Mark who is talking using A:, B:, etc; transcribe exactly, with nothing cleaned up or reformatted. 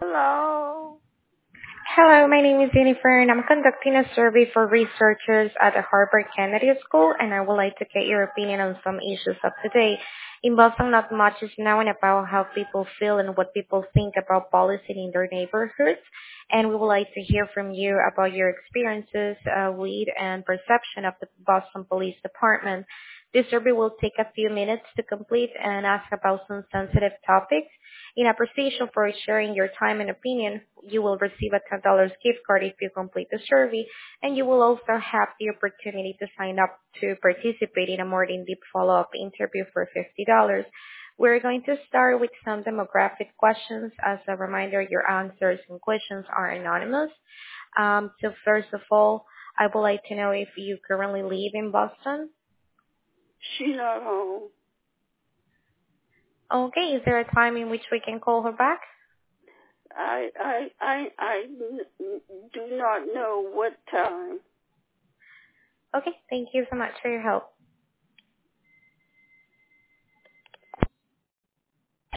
A: Hello.
B: Hello, my name is Jennifer, and I'm conducting a survey for researchers at the Harvard Kennedy School, and I would like to get your opinion on some issues of today. In Boston, not much is known about how people feel and what people think about policing in their neighborhoods, and we would like to hear from you about your experiences uh, with and perception of the Boston Police Department. This survey will take a few minutes to complete and ask about some sensitive topics. In appreciation for sharing your time and opinion, you will receive a ten dollars gift card if you complete the survey, and you will also have the opportunity to sign up to participate in a more in-depth follow-up interview for fifty dollars. We're going to start with some demographic questions. As a reminder, your answers and questions are anonymous. Um, so first of all, I would like to know if you currently live in Boston.
A: She's not home.
B: Okay, is there a time in which we can call her back?
A: I I I I do not know what time.
B: Okay, thank you so much for your help.